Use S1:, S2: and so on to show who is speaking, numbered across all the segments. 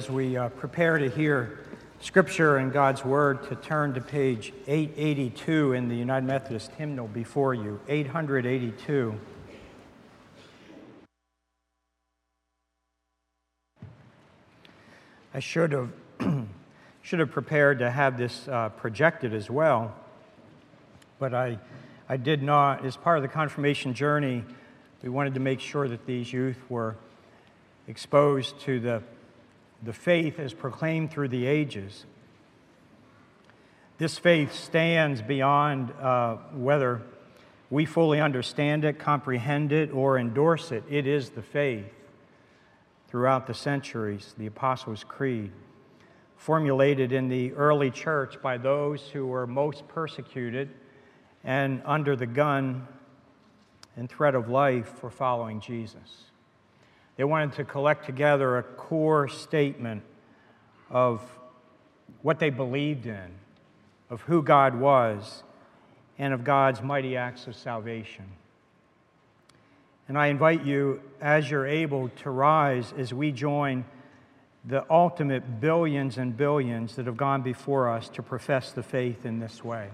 S1: as we prepare to hear Scripture and God's Word, to turn to page 882 in the United Methodist hymnal before you, 882. I should have prepared to have this projected as well, but I did not. As part of the confirmation journey, we wanted to make sure that these youth were exposed to the faith as proclaimed through the ages. This faith stands beyond whether we fully understand it, comprehend it, or endorse it. It is the faith throughout the centuries, the Apostles' Creed, formulated in the early church by those who were most persecuted and under the gun and threat of life for following Jesus. They wanted to collect together a core statement of what they believed in, of who God was, and of God's mighty acts of salvation. And I invite you, as you're able, to rise as we join the ultimate billions and billions that have gone before us to profess the faith in this way.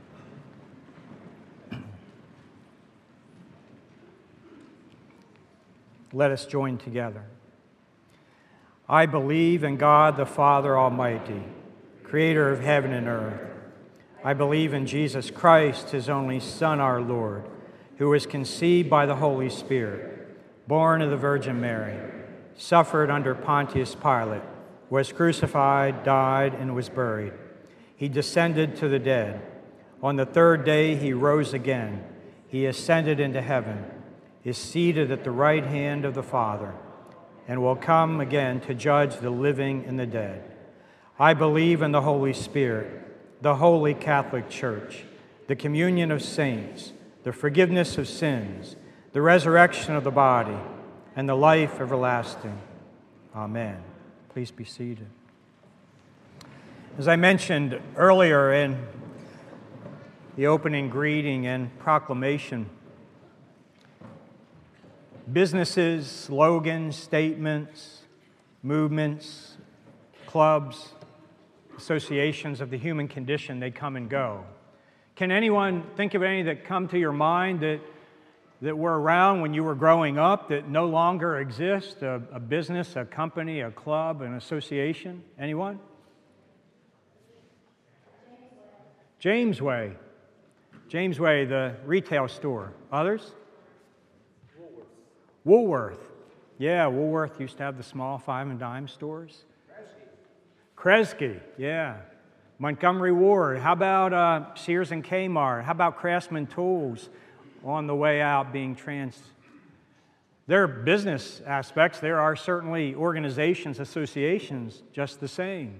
S1: Let us join together. I believe in God the Father Almighty, creator of heaven and earth. I believe in Jesus Christ, his only Son, our Lord, who was conceived by the Holy Spirit, born of the Virgin Mary, suffered under Pontius Pilate, was crucified, died, and was buried. He descended to the dead. On the third day he rose again. He ascended into heaven, is seated at the right hand of the Father, and will come again to judge the living and the dead. I believe in the Holy Spirit, the Holy Catholic Church, the communion of saints, the forgiveness of sins, the resurrection of the body, and the life everlasting. Amen. Please be seated. As I mentioned earlier in the opening greeting and proclamation, businesses, slogans, statements, movements, clubs, associations of the human condition, they come and go. Can anyone think of any that come to your mind that were around when you were growing up that no longer exist? A business, a company, a club, an association? Anyone? Jamesway. Jamesway, the retail store. Others? Woolworth. Yeah, Woolworth used to have the small 5 and dime stores. Kresge, yeah. Montgomery Ward. How about Sears and Kmart? How about Craftsman Tools on the way out being There are business aspects. There are certainly organizations, associations, just the same.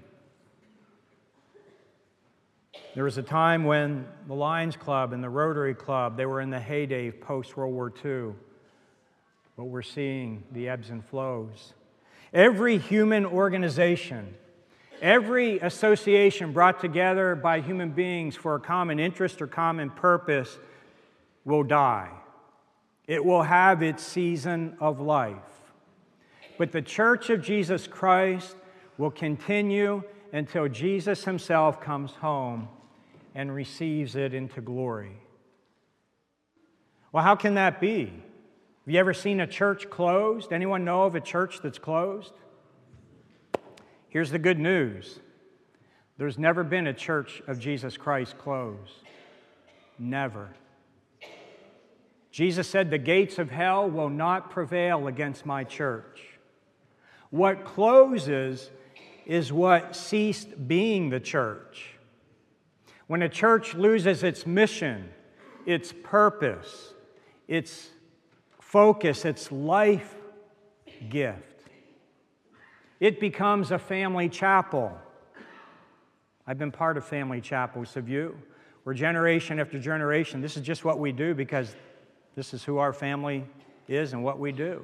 S1: There was a time when the Lions Club and the Rotary Club, they were in the heyday post-World War II. But we're seeing the ebbs and flows. Every human organization, every association brought together by human beings for a common interest or common purpose will die. It will have its season of life. But the Church of Jesus Christ will continue until Jesus himself comes home and receives it into glory. Well, how can that be? Have you ever seen a church closed? Anyone know of a church that's closed? Here's the good news. There's never been a church of Jesus Christ closed. Never. Jesus said, "The gates of hell will not prevail against my church." What closes is what ceased being the church. When a church loses its mission, its purpose, its focus, its life gift, it becomes a family chapel. I've been part of family chapels, have you? We're generation after generation. This is just what we do because this is who our family is and what we do.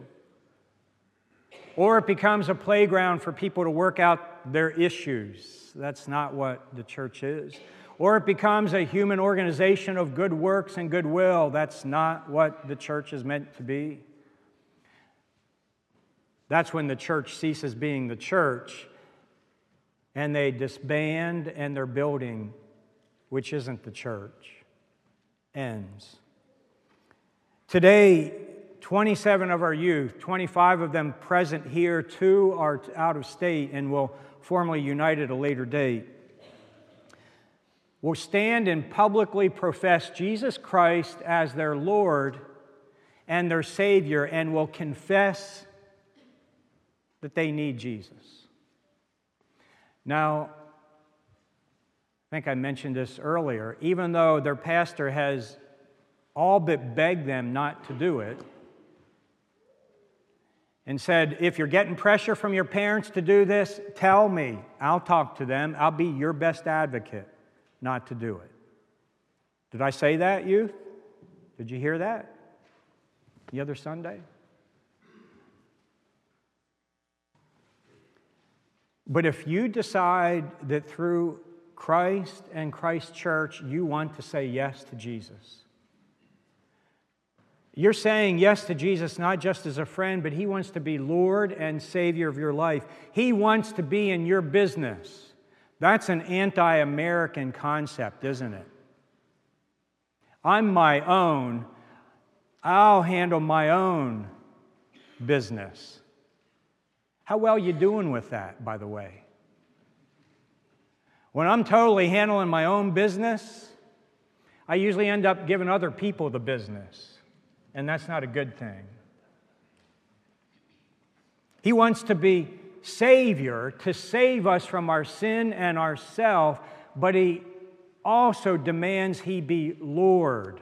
S1: Or it becomes a playground for people to work out their issues. That's not what the church is. Or it becomes a human organization of good works and goodwill. That's not what the church is meant to be. That's when the church ceases being the church, and they disband, and their building, which isn't the church, ends. Today, 27 of our youth, 25 of them present here, 2 are out of state and will formally unite at a later date, will stand and publicly profess Jesus Christ as their Lord and their Savior, and will confess that they need Jesus. Now, I think I mentioned this earlier, even though their pastor has all but begged them not to do it, and said, if you're getting pressure from your parents to do this, tell me. I'll talk to them. I'll be your best advocate not to do it. Did I say that, youth? Did you hear that the other Sunday? But if you decide that through Christ and Christ's church you want to say yes to Jesus, you're saying yes to Jesus not just as a friend, but He wants to be Lord and Savior of your life. He wants to be in your business. That's an anti-American concept, isn't it? I'm my own. I'll handle my own business. How well you doing with that, by the way? When I'm totally handling my own business, I usually end up giving other people the business. And that's not a good thing. He wants to be Savior, to save us from our sin and ourself, but He also demands He be Lord.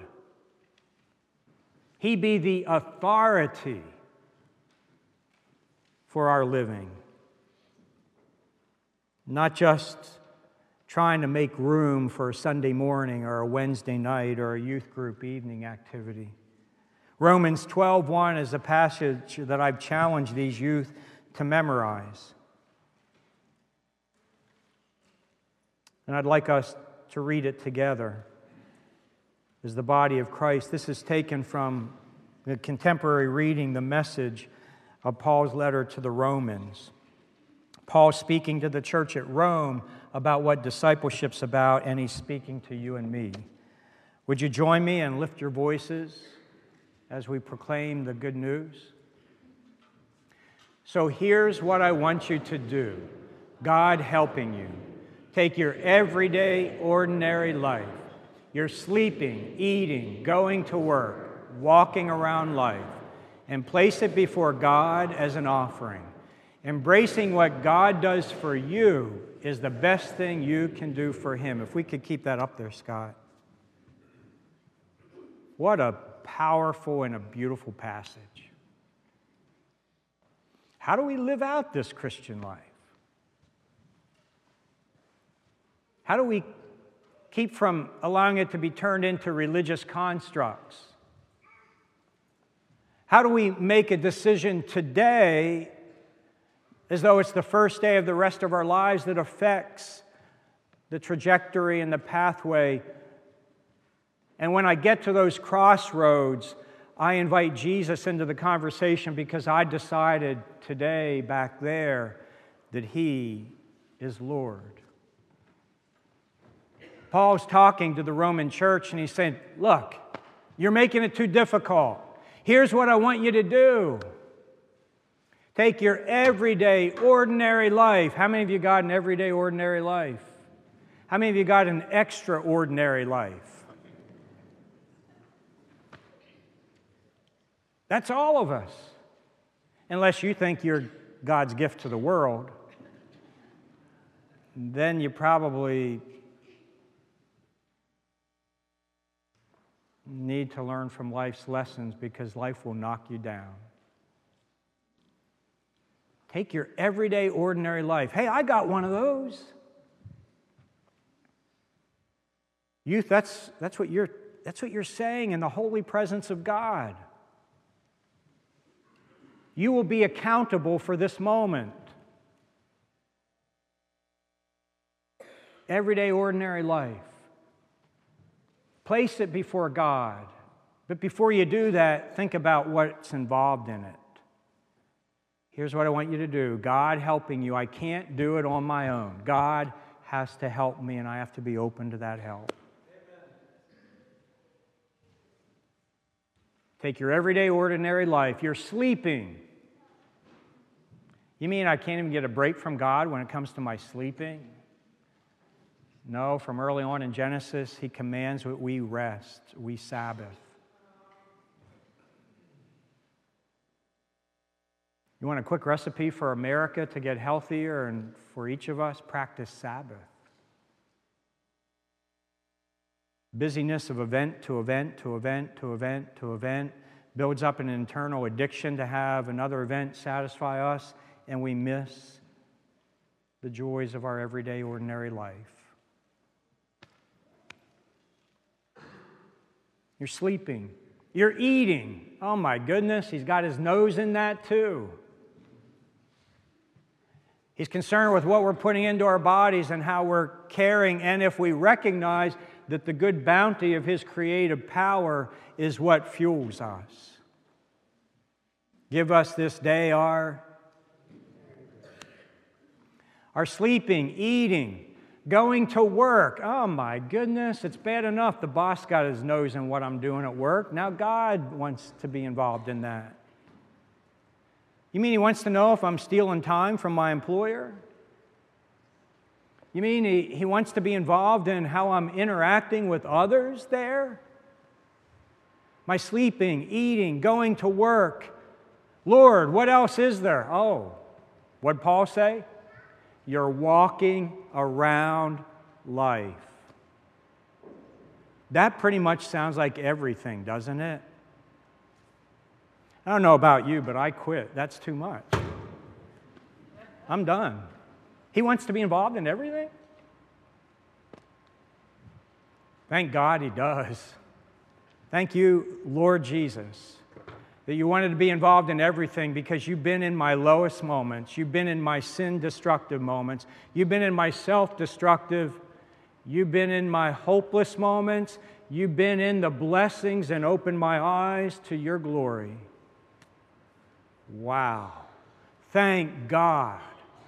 S1: He be the authority for our living. Not just trying to make room for a Sunday morning or a Wednesday night or a youth group evening activity. Romans 12:1 is a passage that I've challenged these youth to memorize. And I'd like us to read it together as the body of Christ. This is taken from the contemporary reading, the Message of Paul's letter to the Romans. Paul speaking to the church at Rome about what discipleship's about, and he's speaking to you and me. Would you join me and lift your voices as we proclaim the good news? So here's what I want you to do, God helping you. Take your everyday, ordinary life, your sleeping, eating, going to work, walking around life, and place it before God as an offering. Embracing what God does for you is the best thing you can do for Him. If we could keep that up there, Scott. What a powerful and a beautiful passage. How do we live out this Christian life? How do we keep from allowing it to be turned into religious constructs? How do we make a decision today as though it's the first day of the rest of our lives that affects the trajectory and the pathway? And when I get to those crossroads, I invite Jesus into the conversation because I decided today, back there, that He is Lord. Paul's talking to the Roman church and he's saying, look, you're making it too difficult. Here's what I want you to do. Take your everyday, ordinary life. How many of you got an everyday, ordinary life? How many of you got an extraordinary life? That's all of us. Unless you think you're God's gift to the world, then you probably need to learn from life's lessons because life will knock you down. Take your everyday, ordinary life. Hey, I got one of those. Youth, that's what you're saying in the holy presence of God. You will be accountable for this moment. Everyday, ordinary life. Place it before God. But before you do that, think about what's involved in it. Here's what I want you to do. God helping you. I can't do it on my own. God has to help me, and I have to be open to that help. Amen. Take your everyday, ordinary life. You're sleeping. You mean I can't even get a break from God when it comes to my sleeping? No, from early on in Genesis, He commands that we rest, we Sabbath. You want a quick recipe for America to get healthier and for each of us? Practice Sabbath. Busyness of event to event to event to event to event builds up an internal addiction to have another event satisfy us, and we miss the joys of our everyday, ordinary life. You're sleeping. You're eating. Oh my goodness, He's got His nose in that too. He's concerned with what we're putting into our bodies and how we're caring, and if we recognize that the good bounty of His creative power is what fuels us. Give us this day our sleeping, eating, going to work. Oh my goodness, it's bad enough the boss got his nose in what I'm doing at work. Now God wants to be involved in that. You mean He wants to know if I'm stealing time from my employer? You mean He wants to be involved in how I'm interacting with others there? My sleeping, eating, going to work. Lord, what else is there? Oh, what'd Paul say? You're walking around life. That pretty much sounds like everything, doesn't it? I don't know about you, but I quit. That's too much. I'm done. He wants to be involved in everything? Thank God He does. Thank you, Lord Jesus, that you wanted to be involved in everything because you've been in my lowest moments. You've been in my sin-destructive moments. You've been in my self-destructive. You've been in my hopeless moments. You've been in the blessings and opened my eyes to your glory. Wow. Thank God.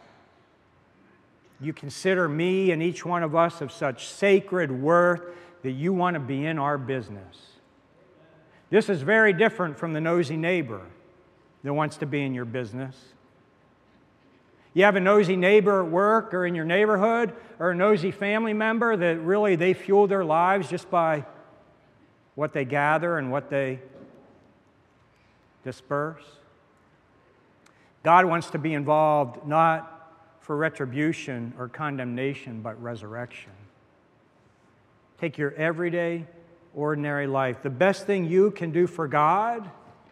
S1: You consider me and each one of us of such sacred worth that you want to be in our business. This is very different from the nosy neighbor that wants to be in your business. You have a nosy neighbor at work or in your neighborhood, or a nosy family member that really they fuel their lives just by what they gather and what they disperse. God wants to be involved not for retribution or condemnation, but resurrection. Take your everyday, ordinary life. The best thing you can do for God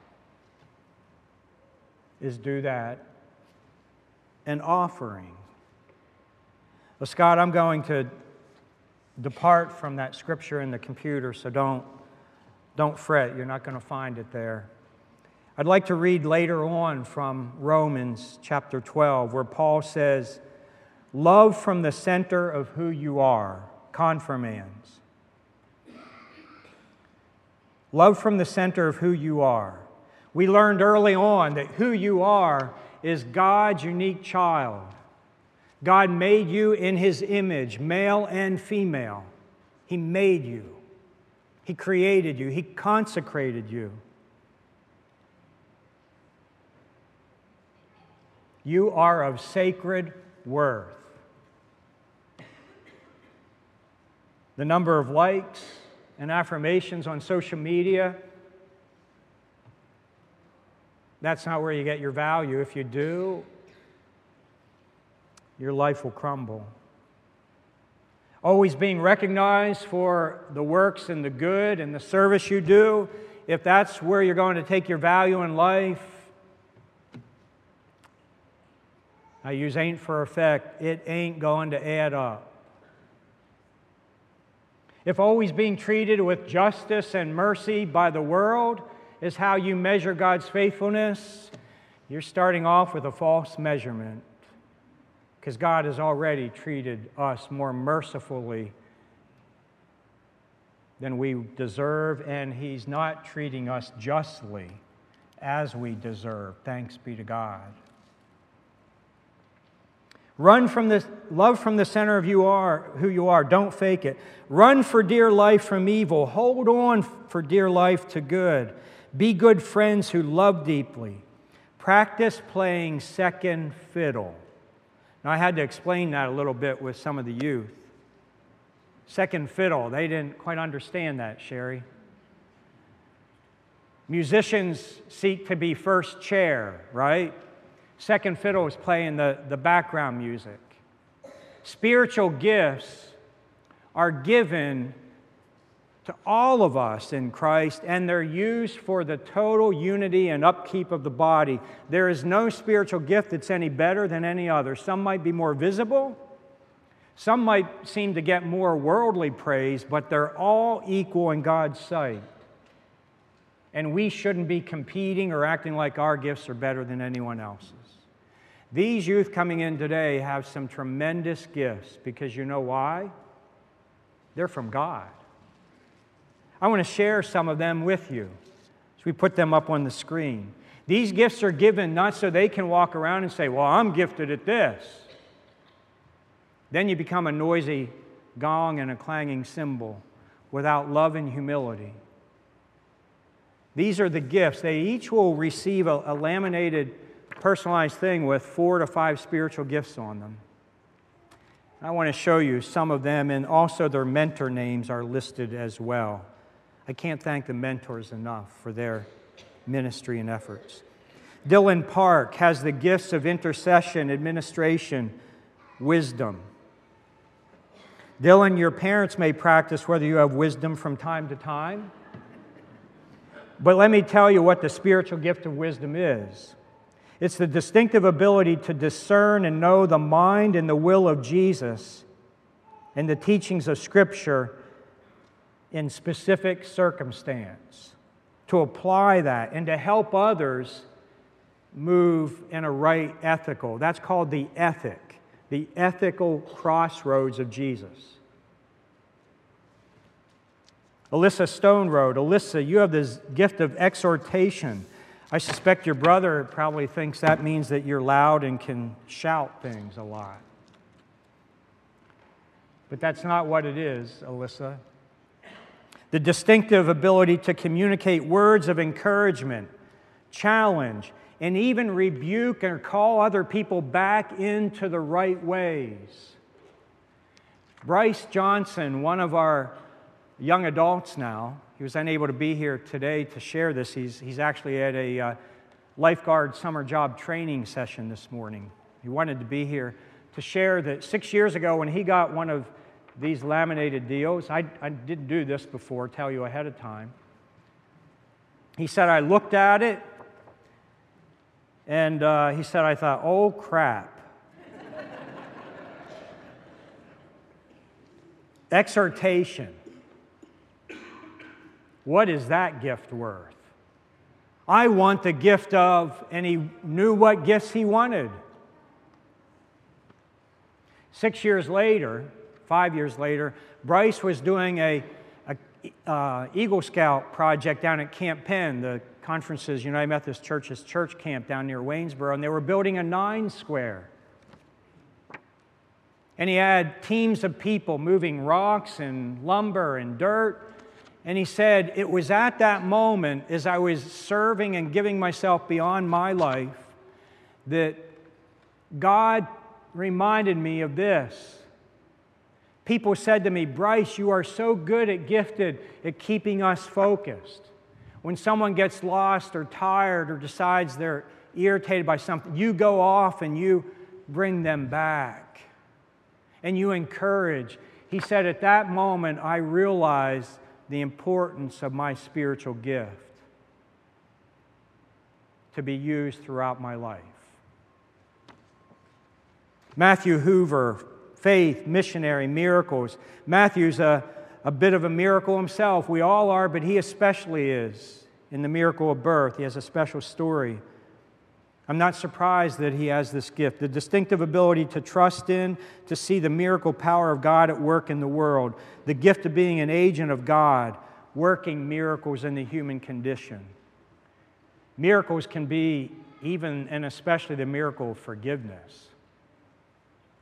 S1: is do that. An offering. Well, Scott, I'm going to depart from that scripture in the computer, so don't fret. You're not going to find it there. I'd like to read later on from Romans chapter 12, where Paul says, love from the center of who you are, confirmands. Love from the center of who you are. We learned early on that who you are is God's unique child. God made you in His image, male and female. He made you. He created you. He consecrated you. You are of sacred worth. The number of likes and affirmations on social media, that's not where you get your value. If you do, your life will crumble. Always being recognized for the works and the good and the service you do, if that's where you're going to take your value in life, I use ain't for effect, it ain't going to add up. If always being treated with justice and mercy by the world is how you measure God's faithfulness, you're starting off with a false measurement, because God has already treated us more mercifully than we deserve, and He's not treating us justly as we deserve. Thanks be to God. Run from this, love from the center of who you are. Don't fake it. Run for dear life from evil. Hold on for dear life to good. Be good friends who love deeply. Practice playing second fiddle. Now, I had to explain that a little bit with some of the youth. Second fiddle, they didn't quite understand that, Sherry. Musicians seek to be first chair, right? Second fiddle is playing the background music. Spiritual gifts are given to all of us in Christ, and they're used for the total unity and upkeep of the body. There is no spiritual gift that's any better than any other. Some might be more visible. Some might seem to get more worldly praise, but they're all equal in God's sight. And we shouldn't be competing or acting like our gifts are better than anyone else's. These youth coming in today have some tremendous gifts because you know why? They're from God. I want to share some of them with you as we put them up on the screen. These gifts are given not so they can walk around and say, well, I'm gifted at this. Then you become a noisy gong and a clanging cymbal without love and humility. These are the gifts. They each will receive a laminated, personalized thing with 4 to 5 spiritual gifts on them. I want to show you some of them, and also their mentor names are listed as well. I can't thank the mentors enough for their ministry and efforts. Dylan Park has the gifts of intercession, administration, wisdom. Dylan, your parents may practice whether you have wisdom from time to time. But let me tell you what the spiritual gift of wisdom is. It's the distinctive ability to discern and know the mind and the will of Jesus and the teachings of Scripture in specific circumstance, to apply that and to help others move in a right ethical. That's called the ethical crossroads of Jesus. Alyssa Stone wrote, Alyssa, you have this gift of exhortation. I suspect your brother probably thinks that means that you're loud and can shout things a lot. But that's not what it is, Alyssa. The distinctive ability to communicate words of encouragement, challenge, and even rebuke or call other people back into the right ways. Bryce Johnson, one of our young adults now, he was unable to be here today to share this. He's actually at a lifeguard summer job training session this morning. He wanted to be here to share that 6 years ago when he got one of these laminated deals, I didn't do this before, tell you ahead of time. He said, I looked at it, and he said, I thought, oh crap. Exhortation. What is that gift worth? I want the gift of, and he knew what gifts he wanted. 6 years later, 5 years later, Bryce was doing a Eagle Scout project down at Camp Penn, the conference's United Methodist Church's church camp down near Waynesboro, and they were building a 9-square. And he had teams of people moving rocks and lumber and dirt. And he said, it was at that moment, as I was serving and giving myself beyond my life, that God reminded me of this. People said to me, Bryce, you are so good at gifted at keeping us focused. When someone gets lost or tired or decides they're irritated by something, you go off and you bring them back. And you encourage. He said, at that moment, I realized the importance of my spiritual gift to be used throughout my life. Matthew Hoover, faith, missionary, miracles. Matthew's a bit of a miracle himself. We all are, but he especially is. In the miracle of birth, he has a special story. I'm not surprised that he has this gift, the distinctive ability to trust in, to see the miracle power of God at work in the world, the gift of being an agent of God, working miracles in the human condition. Miracles can be even and especially the miracle of forgiveness.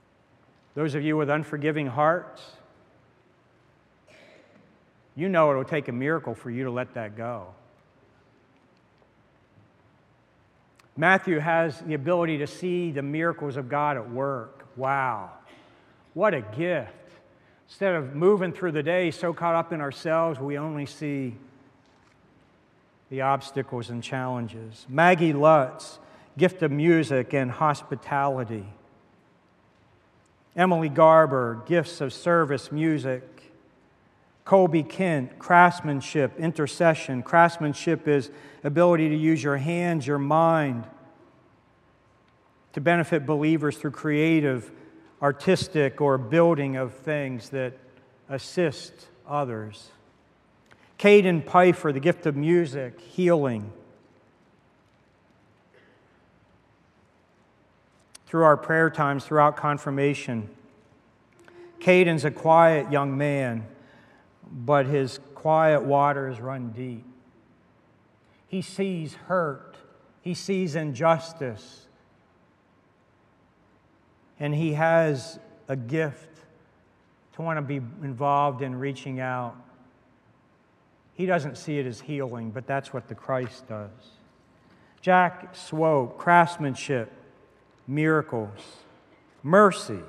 S1: Those of you with unforgiving hearts, you know it'll take a miracle for you to let that go. Matthew has the ability to see the miracles of God at work. Wow, what a gift. Instead of moving through the day so caught up in ourselves, we only see the obstacles and challenges. Maggie Lutz, gift of music and hospitality. Emily Garber, gifts of service, music. Colby Kent, craftsmanship, intercession. Craftsmanship is ability to use your hands, your mind, to benefit believers through creative, artistic, or building of things that assist others. Caden Pfeiffer, the gift of music, healing. Through our prayer times, throughout confirmation, Caden's a quiet young man, but his quiet waters run deep. He sees hurt. He sees injustice. And he has a gift to want to be involved in reaching out. He doesn't see it as healing, but that's what the Christ does. Jack Swope, craftsmanship, miracles, mercy.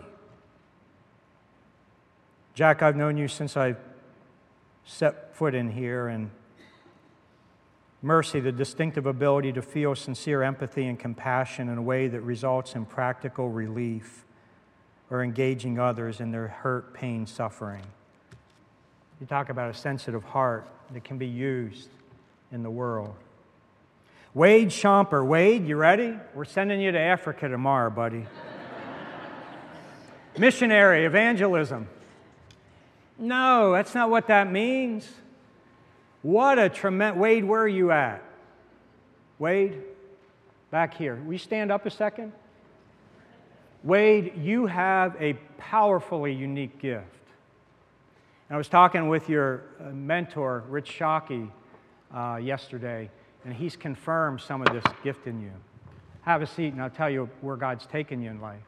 S1: Jack, I've known you since I set foot in here, and mercy, the distinctive ability to feel sincere empathy and compassion in a way that results in practical relief or engaging others in their hurt, pain, suffering. You talk about a sensitive heart that can be used in the world. Wade Schomper. Wade, you ready? We're sending you to Africa tomorrow, buddy. Missionary, evangelism. No, that's not what that means. What a tremendous... Wade, where are you at? Wade, back here. Will you stand up a second? Wade, you have a powerfully unique gift. And I was talking with your mentor, Rich Shockey, yesterday, and he's confirmed some of this gift in you. Have a seat, and I'll tell you where God's taken you in life.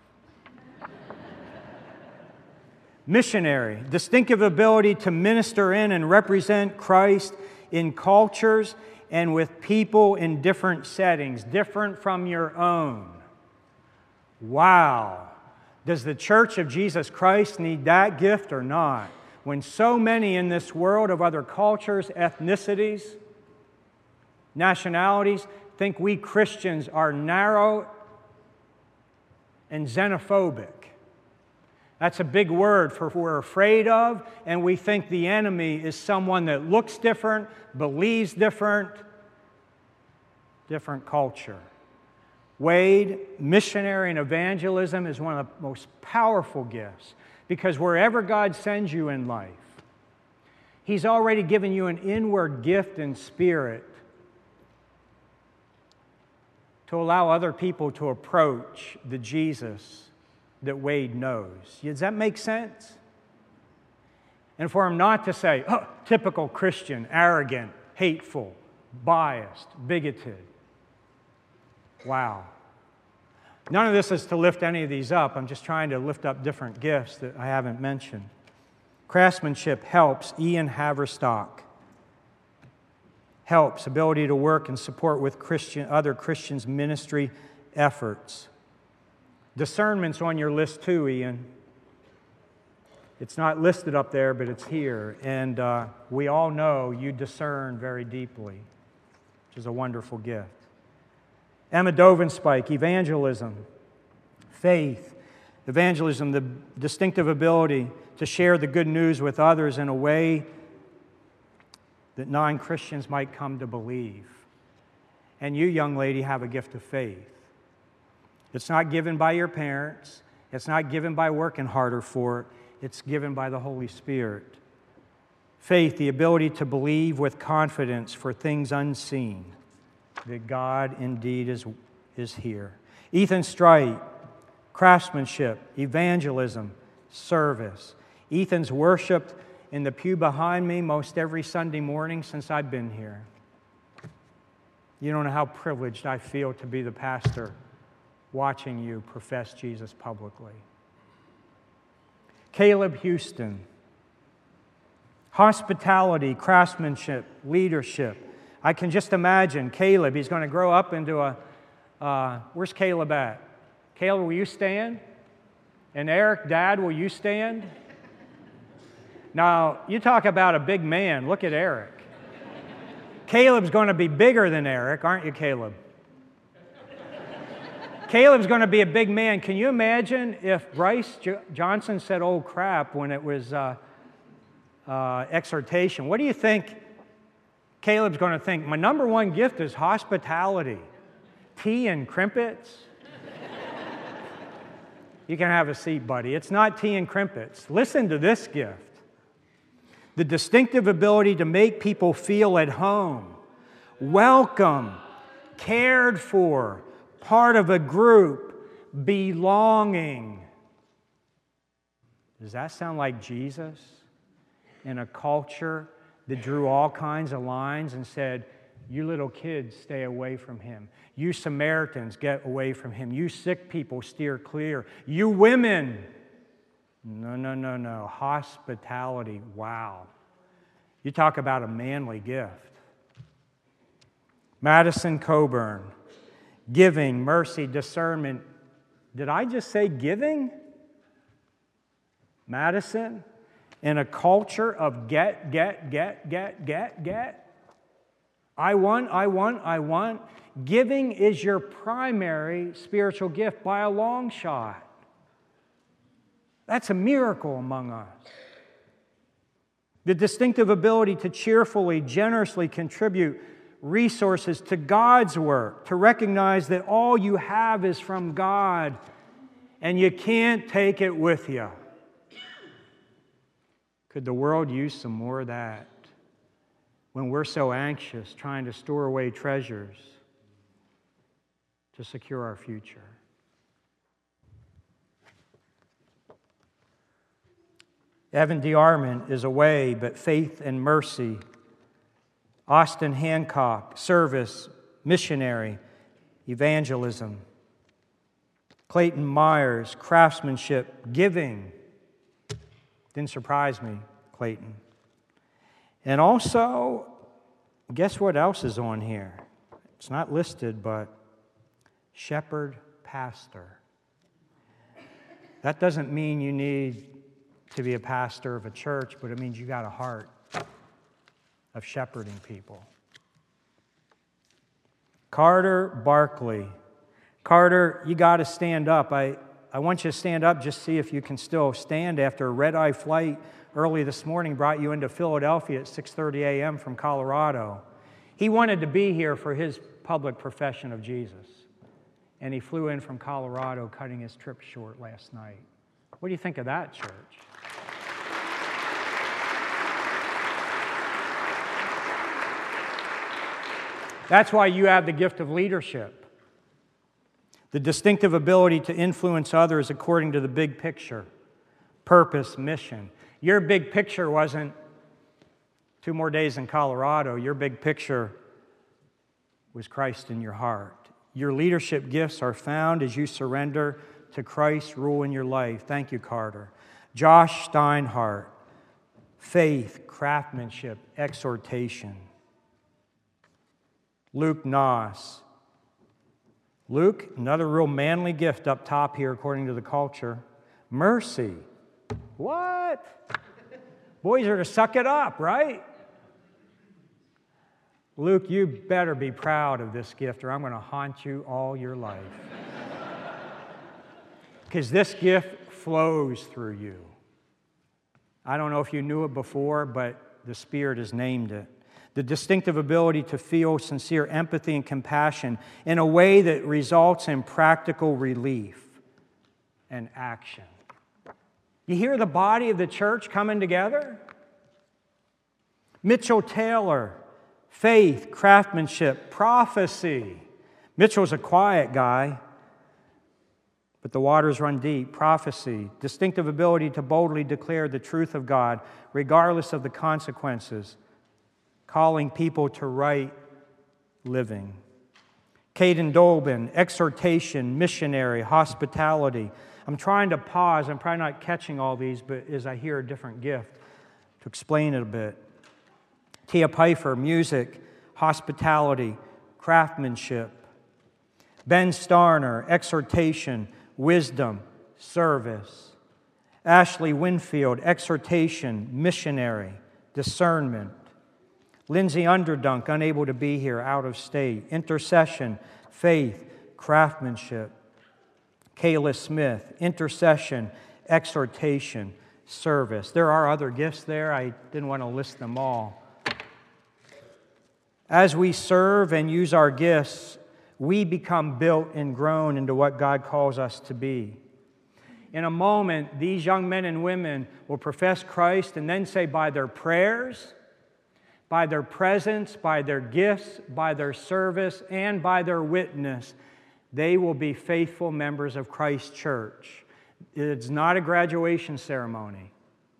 S1: Missionary, distinctive ability to minister in and represent Christ in cultures and with people in different settings, different from your own. Wow. Does the Church of Jesus Christ need that gift or not? When so many in this world of other cultures, ethnicities, nationalities think we Christians are narrow and xenophobic. That's a big word for what we're afraid of, and we think the enemy is someone that looks different, believes different culture. Wade, missionary and evangelism is one of the most powerful gifts, because wherever God sends you in life, He's already given you an inward gift and spirit to allow other people to approach the Jesus that Wade knows. Does that make sense? And for him not to say, oh, typical Christian, arrogant, hateful, biased, bigoted. Wow. None of this is to lift any of these up. I'm just trying to lift up different gifts that I haven't mentioned. Craftsmanship helps. Ian Haverstock. Helps. Ability to work and support with other Christians' ministry efforts. Discernment's on your list too, Ian. It's not listed up there, but it's here. And we all know you discern very deeply, which is a wonderful gift. Emma Dovenspike, evangelism, faith. Evangelism, the distinctive ability to share the good news with others in a way that non-Christians might come to believe. And you, young lady, have a gift of faith. It's not given by your parents. It's not given by working harder for it. It's given by the Holy Spirit. Faith, the ability to believe with confidence for things unseen, that God indeed is here. Ethan Strite, craftsmanship, evangelism, service. Ethan's worshiped in the pew behind me most every Sunday morning since I've been here. You don't know how privileged I feel to be the pastor watching you profess Jesus publicly. Caleb Houston. Hospitality, craftsmanship, leadership. I can just imagine Caleb. He's going to grow up into where's Caleb at? Caleb, will you stand? And Eric, Dad, will you stand? Now, you talk about a big man. Look at Eric. Caleb's going to be bigger than Eric, aren't you, Caleb? Caleb's going to be a big man. Can you imagine if Bryce Johnson said, "Oh, crap," when it was exhortation? What do you think Caleb's going to think? My number one gift is hospitality. Tea and crimpets. You can have a seat, buddy. It's not tea and crimpets. Listen to this gift. The distinctive ability to make people feel at home, welcome, cared for, part of a group, belonging. Does that sound like Jesus in a culture that drew all kinds of lines and said, "You little kids, stay away from him. You Samaritans, get away from him. You sick people, steer clear. You women, no. Hospitality, wow." You talk about a manly gift. Madison Coburn, giving, mercy, discernment. Did I just say giving? Madison, in a culture of get. I want. Giving is your primary spiritual gift by a long shot. That's a miracle among us. The distinctive ability to cheerfully, generously contribute resources to God's work, to recognize that all you have is from God and you can't take it with you. Could the world use some more of that when we're so anxious trying to store away treasures to secure our future? Evan DeArmond is away, but faith and mercy. Austin Hancock, service, missionary, evangelism. Clayton Myers, craftsmanship, giving. Didn't surprise me, Clayton. And also, guess what else is on here? It's not listed, but shepherd, pastor. That doesn't mean you need to be a pastor of a church, but it means you got a heart of shepherding people. Carter Barkley. Carter, you got to stand up. I want you to stand up, just see if you can still stand after a red-eye flight early this morning brought you into Philadelphia at 6:30 a.m. from Colorado. He wanted to be here for his public profession of Jesus, and he flew in from Colorado, cutting his trip short last night. What do you think of that, church? That's why you have the gift of leadership. The distinctive ability to influence others according to the big picture, purpose, mission. Your big picture wasn't 2 more days in Colorado. Your big picture was Christ in your heart. Your leadership gifts are found as you surrender to Christ's rule in your life. Thank you, Carter. Josh Steinhardt, faith, craftsmanship, exhortation. Luke Noss. Luke, another real manly gift up top here according to the culture. Mercy. What? Boys are to suck it up, right? Luke, you better be proud of this gift or I'm going to haunt you all your life. Because this gift flows through you. I don't know if you knew it before, but the Spirit has named it. The distinctive ability to feel sincere empathy and compassion in a way that results in practical relief and action. You hear the body of the church coming together? Mitchell Taylor, faith, craftsmanship, prophecy. Mitchell's a quiet guy, but the waters run deep. Prophecy, distinctive ability to boldly declare the truth of God, regardless of the consequences. Calling people to right living. Caden Dolbin, exhortation, missionary, hospitality. I'm trying to pause. I'm probably not catching all these, but as I hear a different gift, to explain it a bit. Tia Pfeiffer, music, hospitality, craftsmanship. Ben Starner, exhortation, wisdom, service. Ashley Winfield, exhortation, missionary, discernment. Lindsay Underdunk, unable to be here, out of state. Intercession, faith, craftsmanship. Kayla Smith, intercession, exhortation, service. There are other gifts there. I didn't want to list them all. As we serve and use our gifts, we become built and grown into what God calls us to be. In a moment, these young men and women will profess Christ and then say by their prayers, by their presence, by their gifts, by their service, and by their witness, they will be faithful members of Christ's church. It's not a graduation ceremony.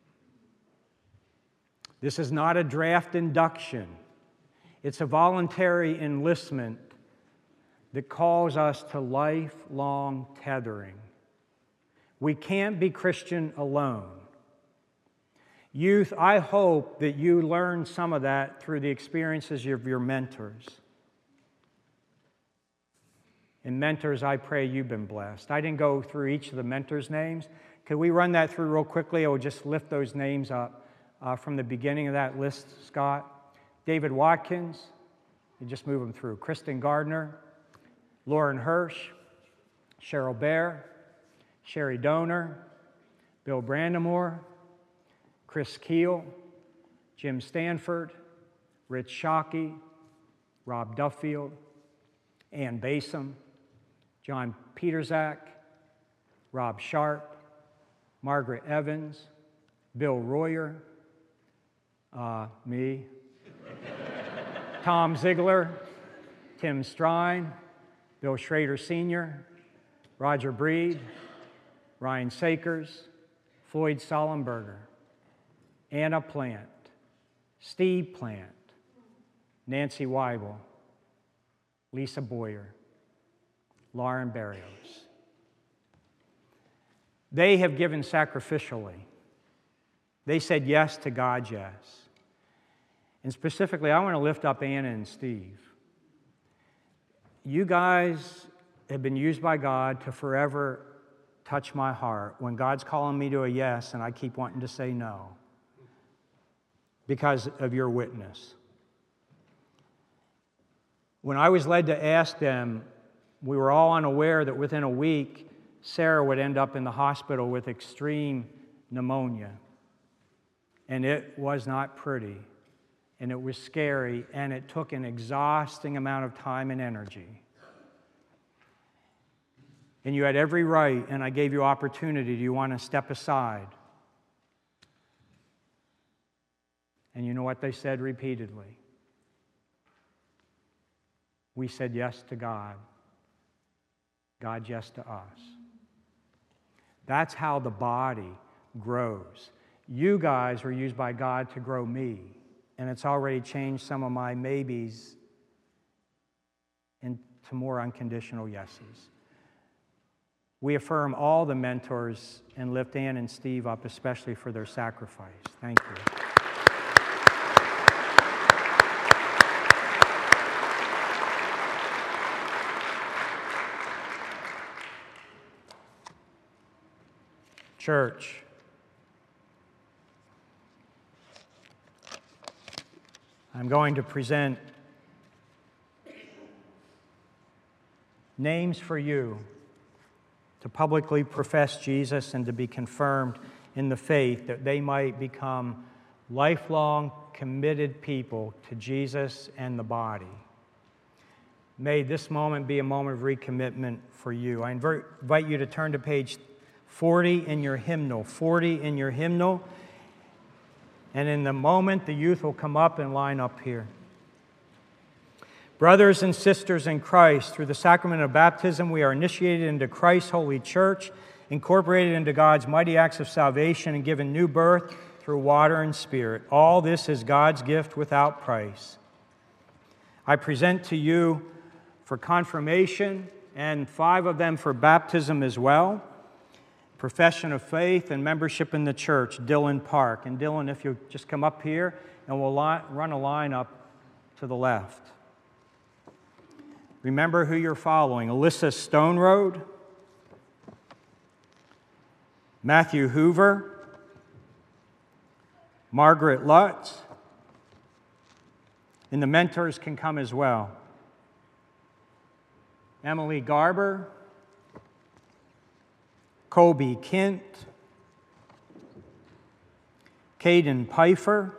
S1: This is not a draft induction. It's a voluntary enlistment that calls us to lifelong tethering. We can't be Christian alone. Youth, I hope that you learn some of that through the experiences of your mentors. And mentors, I pray you've been blessed. I didn't go through each of the mentors' names. Could we run that through real quickly? I will just lift those names up from the beginning of that list, Scott. David Watkins, you just move them through. Kristen Gardner, Lauren Hirsch, Cheryl Bear, Sherry Donor, Bill Brandamore, Chris Keel, Jim Stanford, Rich Shockey, Rob Duffield, Ann Basom, John Peterzak, Rob Sharp, Margaret Evans, Bill Royer, me, Tom Ziegler, Tim Strine, Bill Schrader Sr., Roger Breed, Ryan Sakers, Floyd Sollenberger, Anna Plant, Steve Plant, Nancy Weibel, Lisa Boyer, Lauren Barrios. They have given sacrificially. They said yes to God's yes. And specifically, I want to lift up Anna and Steve. You guys have been used by God to forever touch my heart when God's calling me to a yes and I keep wanting to say no because of your witness. When I was led to ask them, we were all unaware that within a week, Sarah would end up in the hospital with extreme pneumonia. And it was not pretty, and it was scary, and it took an exhausting amount of time and energy. And you had every right, and I gave you opportunity. Do you want to step aside? And you know what they said repeatedly? We said yes to God. God yes to us. That's how the body grows. You guys were used by God to grow me, and it's already changed some of my maybes into more unconditional yeses. We affirm all the mentors and lift Ann and Steve up, especially for their sacrifice. Thank you. Church, I'm going to present names for you to publicly profess Jesus and to be confirmed in the faith that they might become lifelong, committed people to Jesus and the body. May this moment be a moment of recommitment for you. I invite you to turn to page 40 in your hymnal. 40 in your hymnal. And in the moment, the youth will come up and line up here. Brothers and sisters in Christ, through the sacrament of baptism, we are initiated into Christ's holy church, incorporated into God's mighty acts of salvation, and given new birth through water and spirit. All this is God's gift without price. I present to you for confirmation, and 5 of them for baptism as well, profession of faith and membership in the church, Dylan Park. And Dylan, if you'll just come up here, and we'll run a line up to the left. Remember who you're following. Alyssa Stone Road, Matthew Hoover, Margaret Lutz, and the mentors can come as well. Emily Garber, Colby Kent, Caden Pfeiffer.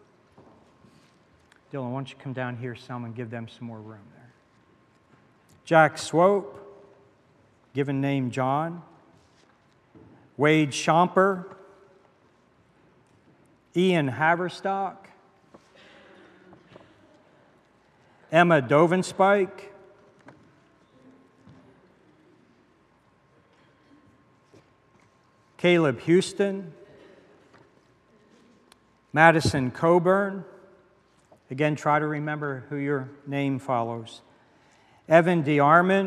S1: Dylan, why don't you come down here some and give them some more room there. Jack Swope, given name John. Wade Schomper, Ian Haverstock, Emma Dovenspike, Caleb Houston, Madison Coburn. Again, try to remember who your name follows. Evan DeArmond,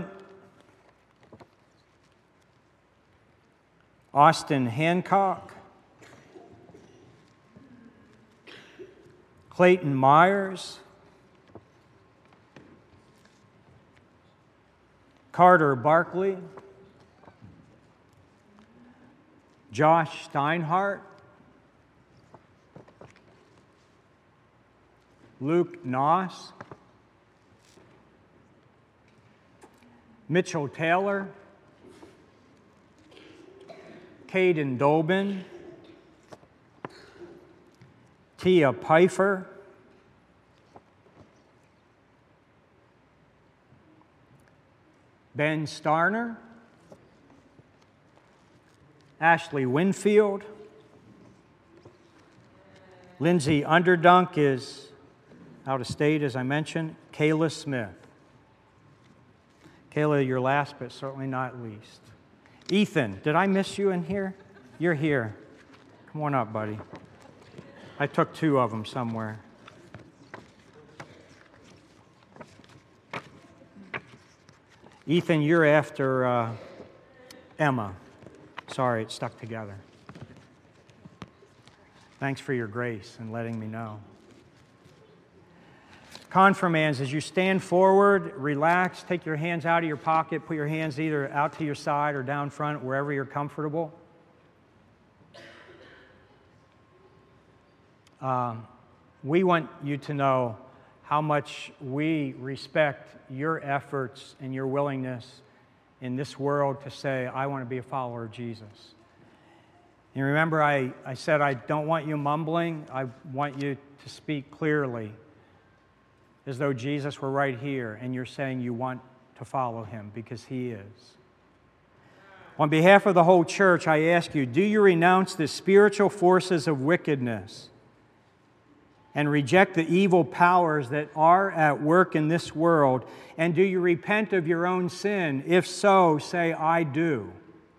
S1: Austin Hancock, Clayton Myers, Carter Barkley, Josh Steinhardt, Luke Noss, Mitchell Taylor, Caden Dolbin, Tia Pfeiffer, Ben Starner, Ashley Winfield, Lindsay Underdunk is out of state, as I mentioned, Kayla Smith. Kayla, you're last, but certainly not least. Ethan, did I miss you in here? You're here. Come on up, buddy. I took two of them somewhere. Ethan, you're after Emma. Sorry, it stuck together. Thanks for your grace and letting me know. Confirmands, as you stand forward, relax, take your hands out of your pocket, put your hands either out to your side or down front, wherever you're comfortable. We want you to know how much we respect your efforts and your willingness in this world to say, I want to be a follower of Jesus. And remember, I said I don't want you mumbling. I want you to speak clearly, as though Jesus were right here, and you're saying you want to follow him because he is. On behalf of the whole church, I ask you, do you renounce the spiritual forces of wickedness and reject the evil powers that are at work in this world? And do you repent of your own sin? If so, say, I do.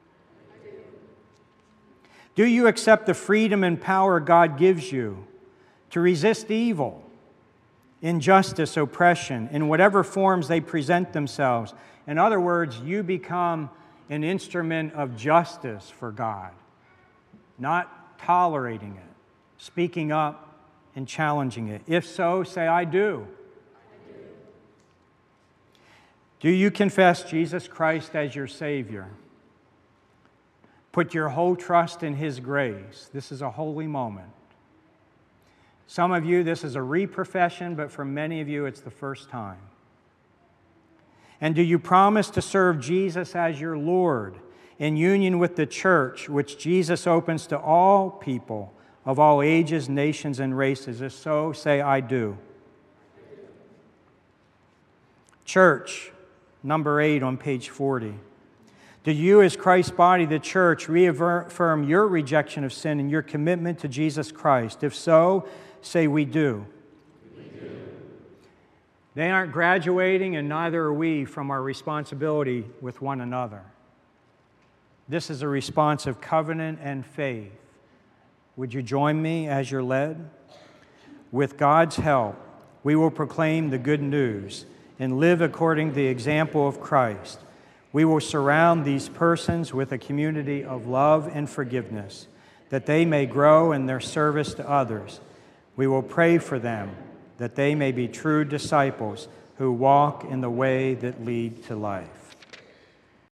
S1: Do you accept the freedom and power God gives you to resist evil, injustice, oppression, in whatever forms they present themselves? In other words, you become an instrument of justice for God, not tolerating it, speaking up and challenging it. If so, say, I do. Do you confess Jesus Christ as your Savior? Put your whole trust in his grace. This is a holy moment. Some of you, this is a reprofession, but for many of you, it's the first time. And do you promise to serve Jesus as your Lord in union with the church, which Jesus opens to all people of all ages, nations, and races? If so, say, I do. Church, number 8 on page 40. Do you, as Christ's body, the church, reaffirm your rejection of sin and your commitment to Jesus Christ? If so, say, we do. We do. They aren't graduating, and neither are we, from our responsibility with one another. This is a response of covenant and faith. Would you join me as you're led? With God's help, we will proclaim the good news and live according to the example of Christ. We will surround these persons with a community of love and forgiveness, that they may grow in their service to others. We will pray for them, that they may be true disciples who walk in the way that lead to life.